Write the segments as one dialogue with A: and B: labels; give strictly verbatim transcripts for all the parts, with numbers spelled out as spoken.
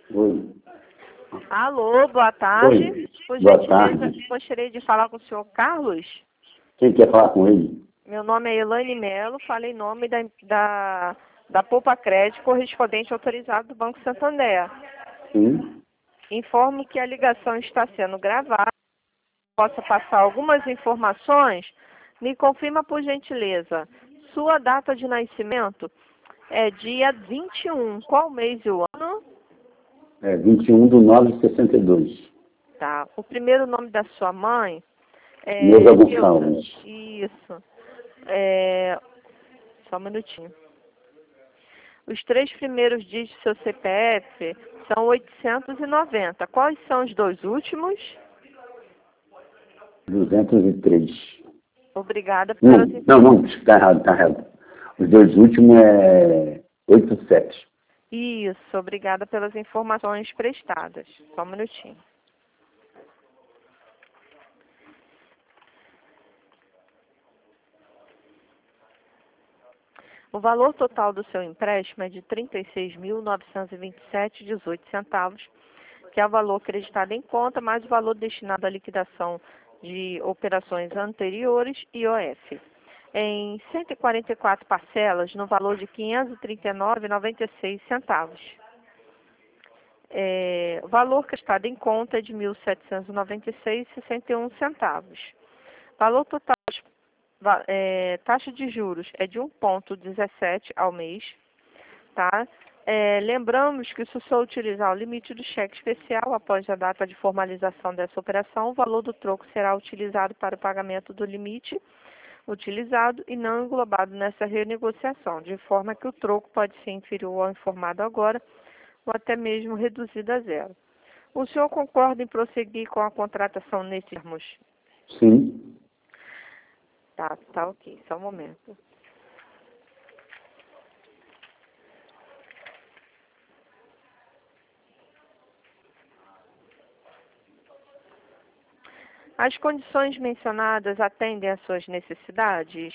A: Oi.
B: Alô, boa tarde.
A: Oi.
B: Por
A: Boa
B: gentileza,
A: tarde.
B: gostaria de falar com o senhor Carlos.
A: Quem quer falar com ele?
B: Meu nome é Elaine Melo, falo em nome da, da, da Poupa Crédito, correspondente autorizado do Banco Santander.
A: Sim.
B: Informo que a ligação está sendo gravada. Possa passar algumas informações. Me confirma, por gentileza, sua data de nascimento é dia vinte e um. Qual mês e o ano?
A: É vinte e um de nove de sessenta e dois.
B: Tá. O primeiro nome da sua mãe é...
A: Neuza
B: Neuza.
A: Gonçalves.
B: Isso. É... Só um minutinho. Os três primeiros dígitos do seu C P F são oitocentos e noventa. Quais são os dois últimos?
A: duzentos e três.
B: Obrigada
A: Não,
B: pelas
A: não, não, está errado, está errado. Os dois últimos é oitenta e sete.
B: Isso, obrigada pelas informações prestadas. Só um minutinho. O valor total do seu empréstimo é de trinta e seis mil, novecentos e vinte e sete reais e dezoito centavos, que é o valor acreditado em conta, mais o valor destinado à liquidação de operações anteriores e O F. Em cento e quarenta e quatro parcelas, no valor de quinhentos e trinta e nove reais e noventa e seis centavos. É, o valor acreditado em conta é de mil setecentos e noventa e seis reais e sessenta e um centavos. Valor total É, taxa de juros é de um vírgula dezessete ao mês, tá? É, lembramos que se o senhor utilizar o limite do cheque especial após a data de formalização dessa operação, o valor do troco será utilizado para o pagamento do limite utilizado e não englobado nessa renegociação, de forma que o troco pode ser inferior ao informado agora ou até mesmo reduzido a zero. O senhor concorda em prosseguir com a contratação nesses termos?
A: Sim.
B: Tá, tá ok, só um momento. As condições mencionadas atendem às suas necessidades?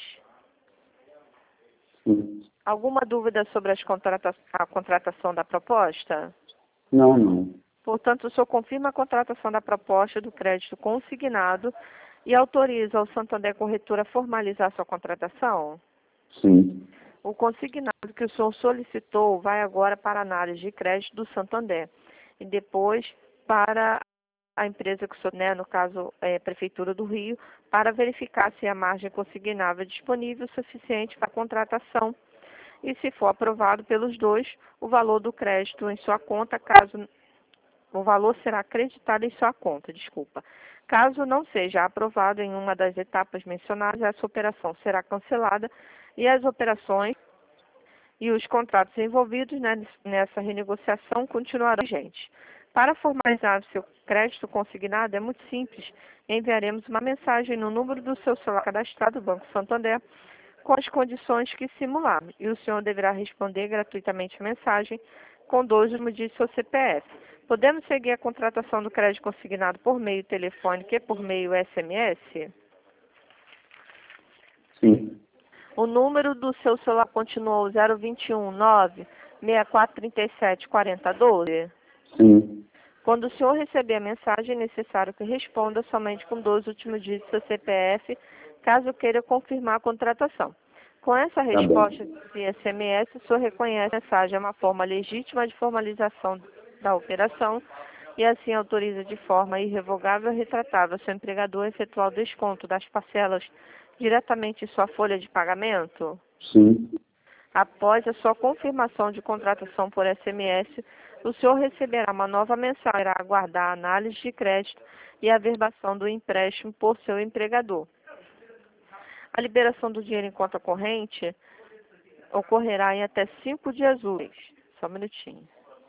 A: Sim.
B: Alguma dúvida sobre as contrata a contratação da proposta?
A: Não, não.
B: Portanto, o senhor confirma a contratação da proposta do crédito consignado e autoriza o Santander Corretora a formalizar sua contratação?
A: Sim.
B: O consignado que o senhor solicitou vai agora para a análise de crédito do Santander e depois para a empresa que o senhor, né, no caso, é, Prefeitura do Rio, para verificar se a margem consignável é disponível o suficiente para a contratação. E se for aprovado pelos dois, o valor do crédito em sua conta, caso o valor será acreditado em sua conta, desculpa. Caso não seja aprovado em uma das etapas mencionadas, essa operação será cancelada e as operações e os contratos envolvidos, né, nessa renegociação continuarão vigentes. Para formalizar o seu crédito consignado é muito simples. Enviaremos uma mensagem no número do seu celular cadastrado do Banco Santander com as condições que simular. E o senhor deverá responder gratuitamente a mensagem com dois números de seu C P F. Podemos seguir a contratação do crédito consignado por meio telefônico e por meio S M S?
A: Sim.
B: O número do seu celular continuou zero dois um nove, seis quatro três sete, quatro zero um dois?
A: Sim.
B: Quando o senhor receber a mensagem, é necessário que responda somente com dois últimos dígitos do seu C P F, caso queira confirmar a contratação. Com essa resposta de S M S, o senhor reconhece a mensagem é uma forma legítima de formalização da operação e assim autoriza de forma irrevogável e retratável seu empregador a efetuar o desconto das parcelas diretamente em sua folha de pagamento?
A: Sim.
B: Após a sua confirmação de contratação por S M S, o senhor receberá uma nova mensagem para aguardar a análise de crédito e a averbação do empréstimo por seu empregador. A liberação do dinheiro em conta corrente ocorrerá em até cinco dias úteis. Só um minutinho.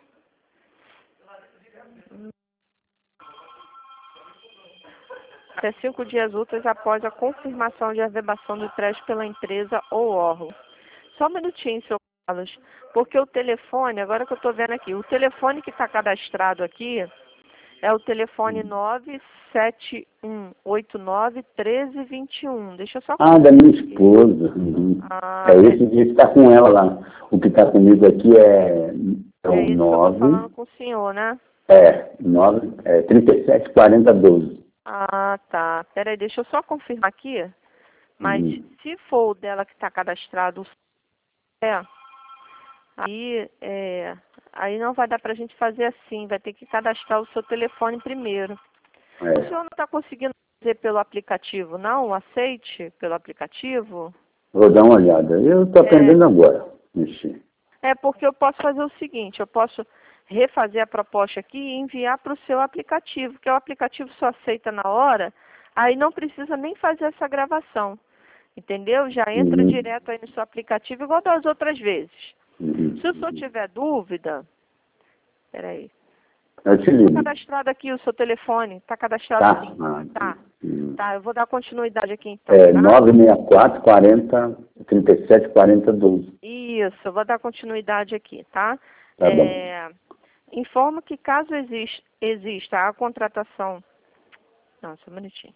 B: Até cinco dias úteis após a confirmação de averbação do empréstimo pela empresa ou órgão. Só um minutinho, senhor Carlos, porque o telefone, agora que eu estou vendo aqui, o telefone que está cadastrado aqui é o telefone nove sete um oito nove um três dois um. Deixa eu só...
A: Ah, da minha esposa. Uhum.
B: Ah,
A: É esse dia que está com ela lá. O que está comigo aqui é É o
B: É isso que eu tô
A: nove,
B: falando com o senhor, né?
A: é, nove, é trinta e sete, quarenta, doze.
B: Ah, tá. Peraí, deixa eu só confirmar aqui. Mas
A: Uhum.
B: se for o dela que está cadastrado, é, aí, é, aí não vai dar para a gente fazer assim. Vai ter que cadastrar o seu telefone primeiro. O
A: É.
B: senhor não está conseguindo fazer pelo aplicativo, não? Aceite pelo aplicativo?
A: Vou dar uma olhada. Eu estou
B: É,
A: aprendendo agora. Mexer.
B: é porque eu posso fazer o seguinte, eu posso refazer a proposta aqui e enviar para o seu aplicativo, que o aplicativo só aceita na hora, aí não precisa nem fazer essa gravação, entendeu? Já entra
A: Uhum.
B: direto aí no seu aplicativo, igual das outras vezes.
A: Uhum.
B: Se o senhor tiver dúvida, peraí,
A: Eu te
B: está
A: ligo.
B: cadastrado aqui o seu telefone, está cadastrado
A: Tá?
B: sim,
A: Ah,
B: tá,
A: uhum.
B: tá, eu vou dar continuidade aqui então,
A: É
B: tá?
A: nove seis quatro, quarenta, trinta e sete, quarenta, doze.
B: Isso, eu vou dar continuidade aqui, tá?
A: Tá bom.
B: É, informo que caso exis- exista a contratação... Não, só um minutinho.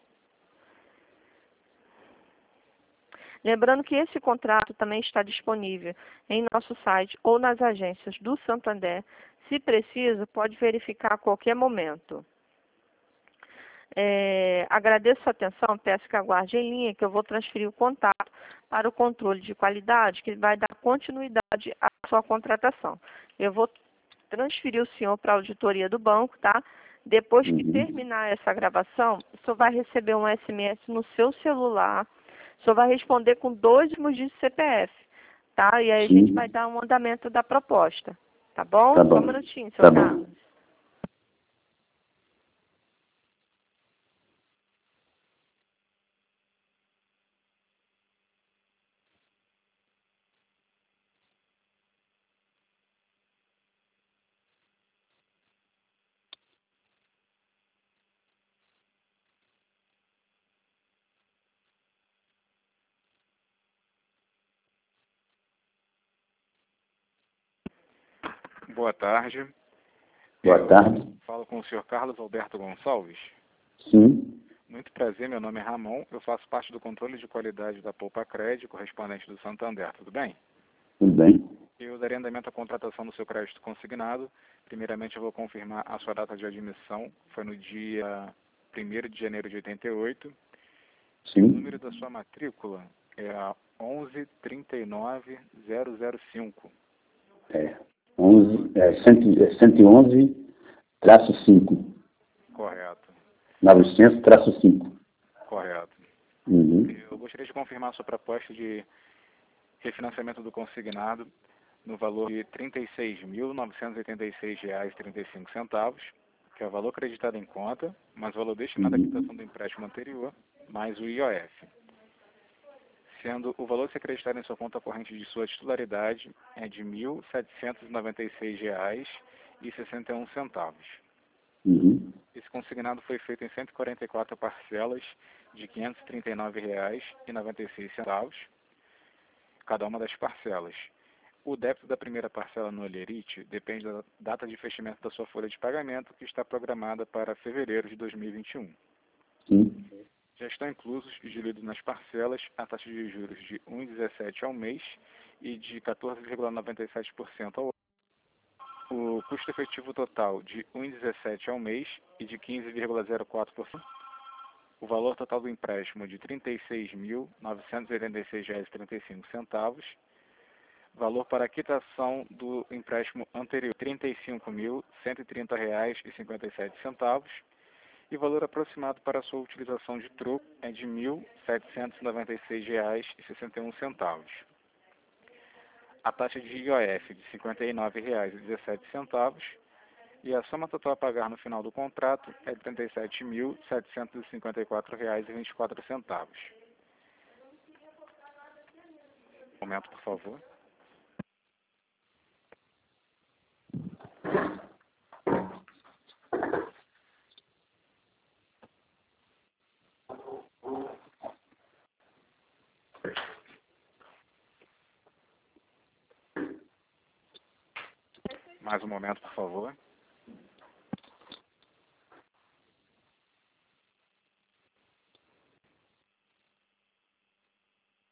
B: Lembrando que esse contrato também está disponível em nosso site ou nas agências do Santander. Se preciso, pode verificar a qualquer momento. É, agradeço a atenção, peço que aguarde em linha, que eu vou transferir o contato para o controle de qualidade, que vai dar continuidade à sua contratação. Eu vou transferir o senhor para a auditoria do banco, tá? Depois que
A: Uhum.
B: terminar essa gravação, o senhor vai receber um S M S no seu celular, o senhor vai responder com dois números de C P F, tá? E aí a gente vai
A: Sim.
B: dar um andamento da proposta, tá bom?
A: Tá
B: Só um
A: bom.
B: minutinho, senhor
A: Tá bom.
B: Carlos.
C: Boa tarde.
A: Boa
C: Eu
A: tarde.
C: falo com o senhor Carlos Alberto Gonçalves.
A: Sim.
C: Muito prazer, meu nome é Ramon. Eu faço parte do controle de qualidade da Poupa Crédito, correspondente do Santander. Tudo bem?
A: Tudo bem.
C: Eu darei andamento à contratação do seu crédito consignado. Primeiramente, eu vou confirmar a sua data de admissão. Foi no dia primeiro de janeiro de oitenta e oito. E o
A: Sim.
C: número da sua matrícula é a onze trinta e nove zero zero cinco.
A: É. onze, é, cem, é cento e onze, traço cinco.
C: Correto.
A: novecentos, traço cinco.
C: Correto.
A: Uhum.
C: Eu gostaria de confirmar a sua proposta de refinanciamento do consignado no valor de trinta e seis mil novecentos e oitenta e seis reais e trinta e cinco centavos, que é o valor acreditado em conta, mais o valor destinado à
A: Uhum.
C: quitação do empréstimo anterior, mais o I O F. Sendo o valor a ser acreditado em sua conta corrente de sua titularidade é de mil setecentos e noventa e seis reais e sessenta e um centavos.
A: Uhum.
C: Esse consignado foi feito em cento e quarenta e quatro parcelas de quinhentos e trinta e nove reais e noventa e seis centavos, cada uma das parcelas. O débito da primeira parcela no Olerite depende da data de fechamento da sua folha de pagamento, que está programada para fevereiro de dois mil e vinte e um.
A: Sim.
C: Já estão inclusos e diluídos nas parcelas a taxa de juros de um vírgula dezessete por cento ao mês e de quatorze vírgula noventa e sete por cento ao ano. O custo efetivo total de um vírgula dezessete por cento ao mês e de quinze vírgula zero quatro por cento. O valor total do empréstimo de trinta e seis mil novecentos e oitenta e seis reais e trinta e cinco centavos. Valor para a quitação do empréstimo anterior, trinta e cinco mil cento e trinta reais e cinquenta e sete centavos. E valor aproximado para a sua utilização de troco é de mil setecentos e noventa e seis reais e sessenta e um centavos. A taxa de I O F de cinquenta e nove reais e dezessete centavos. E a soma total a pagar no final do contrato é de trinta e sete mil setecentos e cinquenta e quatro reais e vinte e quatro centavos. Um momento, por favor. Mais um momento, por favor.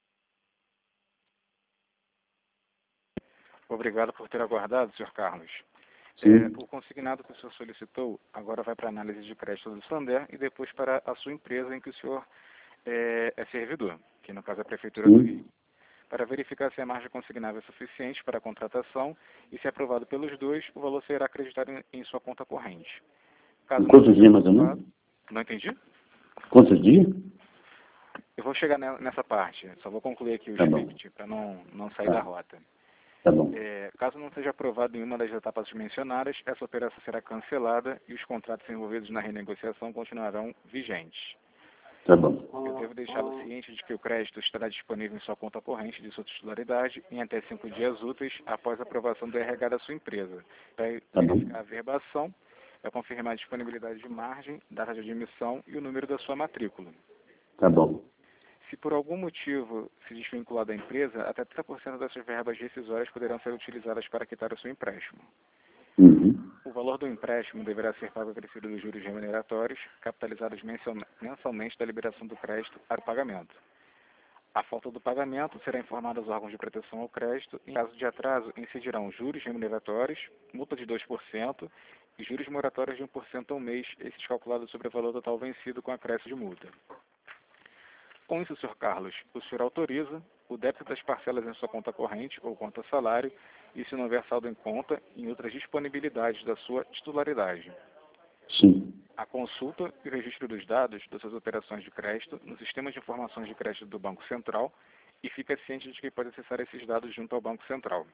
C: Obrigado por ter aguardado, senhor Carlos. É, o consignado que o senhor solicitou agora vai para a análise de crédito do Santander e depois para a sua empresa em que o senhor é, é servidor, que no caso é a Prefeitura
A: Sim.
C: do Rio, para verificar se a margem consignável é suficiente para a contratação e, se aprovado pelos dois, o valor será acreditado em, em sua conta corrente. Caso
A: Quantos
C: não
A: dias mais ou menos?
C: Não entendi?
A: Quantos dias?
C: Eu vou chegar nessa parte, só vou concluir aqui o
A: Tá bom.
C: script para não, não sair
A: Tá.
C: da rota.
A: Tá bom.
C: É, caso não seja aprovado nenhuma das etapas mencionadas, essa operação será cancelada e os contratos envolvidos na renegociação continuarão vigentes.
A: Tá bom.
C: Eu devo deixá-lo ciente de que o crédito estará disponível em sua conta corrente de sua titularidade em até cinco dias úteis após a aprovação do R H da sua empresa. Para
A: Tá bom.
C: verificar a verbação, é confirmar a disponibilidade de margem, data de admissão e o número da sua matrícula.
A: Tá bom.
C: Se por algum motivo se desvincular da empresa, até trinta por cento dessas verbas rescisórias poderão ser utilizadas para quitar o seu empréstimo.
A: Uhum.
C: O valor do empréstimo deverá ser pago acrescido dos juros remuneratórios, capitalizados mensalmente da liberação do crédito para o pagamento. A falta do pagamento será informada aos órgãos de proteção ao crédito. Em caso de atraso, incidirão juros remuneratórios, multa de dois por cento e juros moratórios de um por cento ao mês, esses calculados sobre o valor total vencido com acréscimo de multa. Com isso, senhor Carlos, o senhor autoriza o débito das parcelas em sua conta corrente ou conta salário e, se não houver saldo em conta, em outras disponibilidades da sua titularidade.
A: Sim.
C: A consulta e o registro dos dados das suas operações de crédito no sistema de informações de crédito do Banco Central e fica ciente de que pode acessar esses dados junto ao Banco Central.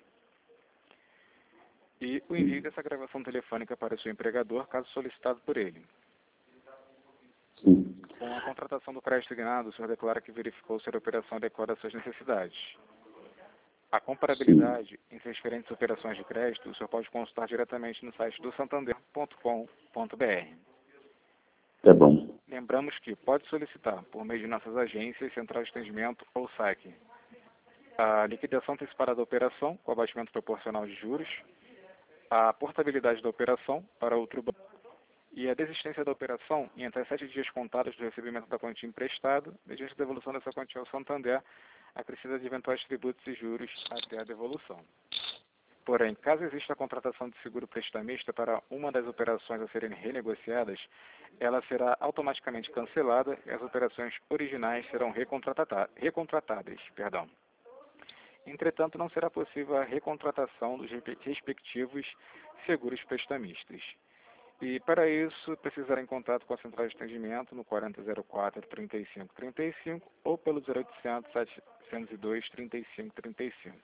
C: E o envio dessa gravação telefônica para o seu empregador, caso solicitado por ele.
A: Sim.
C: Com a contratação do crédito signado, o senhor declara que verificou se a operação adequada às suas necessidades. A comparabilidade em suas diferentes operações de crédito, o senhor pode consultar diretamente no site do santander ponto com ponto br.
A: Tá bom.
C: Lembramos que pode solicitar, por meio de nossas agências, central de atendimento ou S A C, a liquidação antecipada da operação, com abatimento proporcional de juros, a portabilidade da operação para outro banco e a desistência da operação em até sete dias contados do recebimento da quantia emprestada, mediante a devolução dessa quantia ao Santander, acrescida de eventuais tributos e juros até a devolução. Porém, caso exista a contratação de seguro prestamista para uma das operações a serem renegociadas, ela será automaticamente cancelada e as operações originais serão recontrata- recontratadas. Perdão. Entretanto, não será possível a recontratação dos respectivos seguros prestamistas. E, para isso, precisará em contato com a central de atendimento no quarenta zero quatro, trinta e cinco trinta e cinco ou pelo zero oitocentos, setecentos e dois, trinta e cinco trinta e cinco.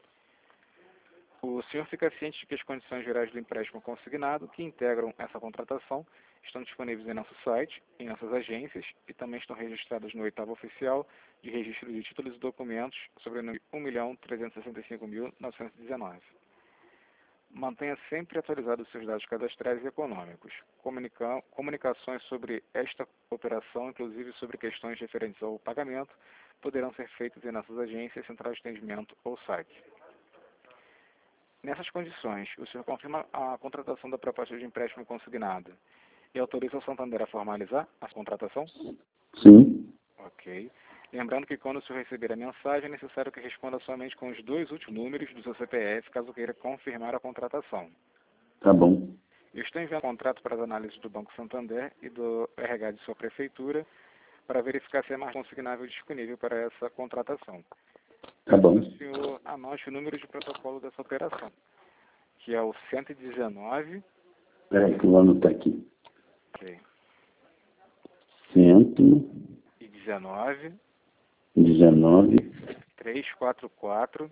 C: O senhor fica ciente de que as condições gerais do empréstimo consignado, que integram essa contratação, estão disponíveis em nosso site, em nossas agências e também estão registradas no oitavo oficial de registro de títulos e documentos sobre o número um milhão trezentos e sessenta e cinco mil novecentos e dezenove. Mantenha sempre atualizados os seus dados cadastrais e econômicos. Comunica comunicações sobre esta operação, inclusive sobre questões referentes ao pagamento, poderão ser feitas em nossas agências, centrais de atendimento ou site. Nessas condições, o senhor confirma a contratação da proposta de empréstimo consignado e autoriza o Santander a formalizar a contratação?
A: Sim.
C: Ok. Lembrando que quando o senhor receber a mensagem, é necessário que responda somente com os dois últimos números do seu C P F, caso queira confirmar a contratação.
A: Tá bom.
C: Eu estou enviando o contrato para as análises do Banco Santander e do R H de sua prefeitura para verificar se é mais consignável disponível para essa contratação.
A: Tá bom.
C: O senhor anote o número de protocolo dessa operação, que é o cento e dezenove.
A: Peraí que eu vou anotar aqui.
C: Ok.
A: Cento
C: E dezenove.
A: dezenove.
C: trezentos e quarenta e quatro.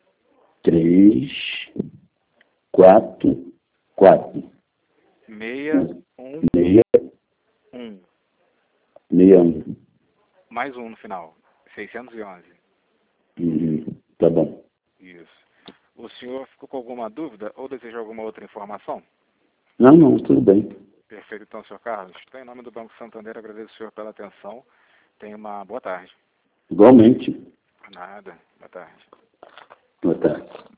A: Três. Quatro. Quatro.
C: Meia. Um.
A: Meia.
C: Um.
A: Meia um.
C: Mais um no final. seiscentos e onze.
A: Uhum. Tá bom.
C: Isso. O senhor ficou com alguma dúvida ou deseja alguma outra informação?
A: Não, não, tudo bem.
C: Perfeito, então, senhor Carlos. Então, em nome do Banco Santander, agradeço o senhor pela atenção. Tenha uma boa tarde.
A: Igualmente.
C: Nada. Boa tarde.
A: Boa tarde.